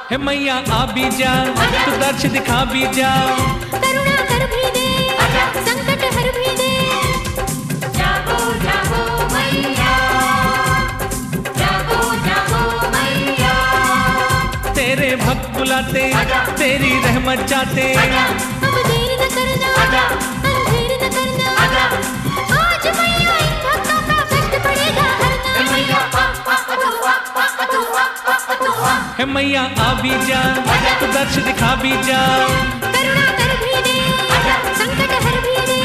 हे मैया आ भी जा, तू दर्श दिखा भी जा, करुणा कर भी दे, संकट हर भी दे। जागो जागो मैया, जागो जागो मैया। तेरे भक्त बुलाते, तेरी रहमत चाहते, अब देर न करना, अंधेर न करना, आज मैया इन भक्तों का कष्ट पड़ेगा हरना। हे मैया आ भी जा, तू दर्श दिखा भी जा, करुणा कर भी दे, संकट हर भी दे।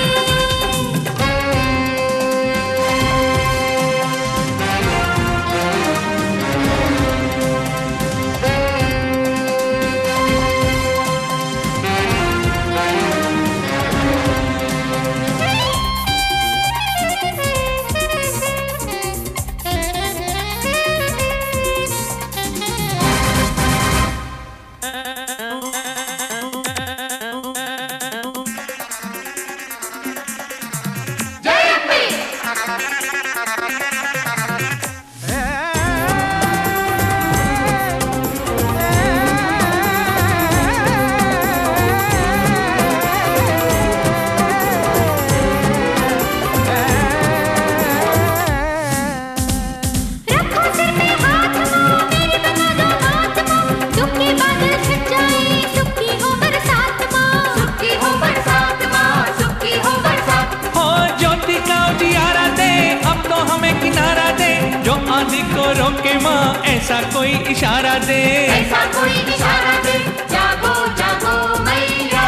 रोके माँ ऐसा कोई इशारा दे, ऐसा कोई इशारा दे। जागो जागो मैया,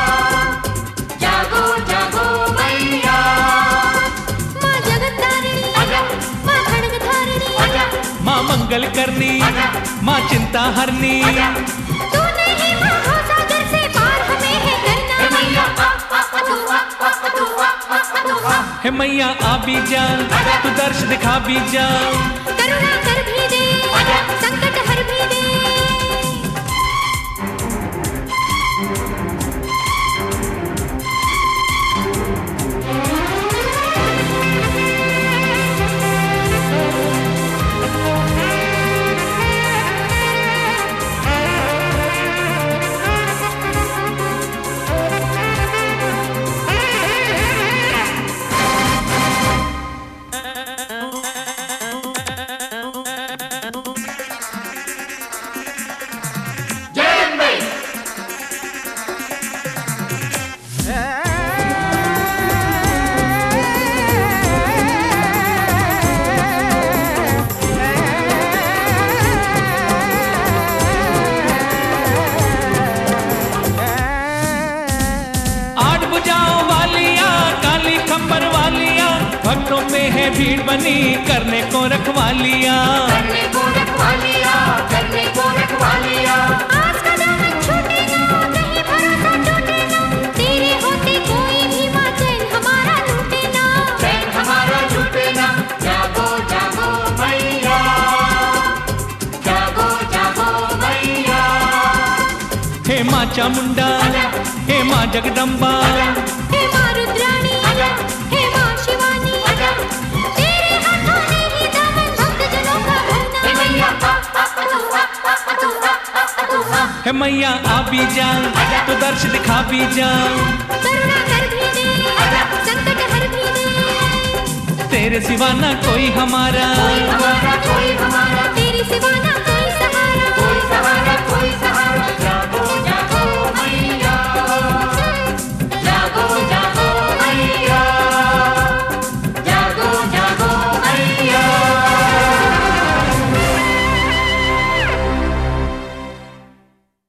जागो जागो मैया। माँ जगत तारिणी, माँ खड्ग धारिणी, माँ मंगल करनी, माँ चिंता हरनी। तू नहीं माँ हो सागर से पार हमें है करना। हे मैया आ भी जा, तू दर्श दिखा भी जा, करुणा कर भी दे, संकट हर भी दे। भक्तों पे है भीड़ बनी, करने को रखवा लिया, करने को रखवा लिया, करने को रखवा लिया। आज का दामन छूटे ना, नहीं भरोसा टूटे ना, तेरे होते कोई भी माँ चैन हमारा लूटे ना, चैन हमारा लूटे ना। जागो जागो मैया, जागो जागो मैया। हे माँ चामुंडा, हे माँ जगदम्बा, हे माँ रुद्राणी, हे माँ शिवानी, तेरे हाथों में ही दामन भक्तजनों का भरना। हे मैया आ भी जा, तू दर्श दिखा भी जा, करुणा कर भी दे, संकट हर भी दे। तेरे सिवा ना कोई हमारा, कोई हमारा, कोई हमारा, तेरे सिवा ना कोई सहारा, कोई सहारा।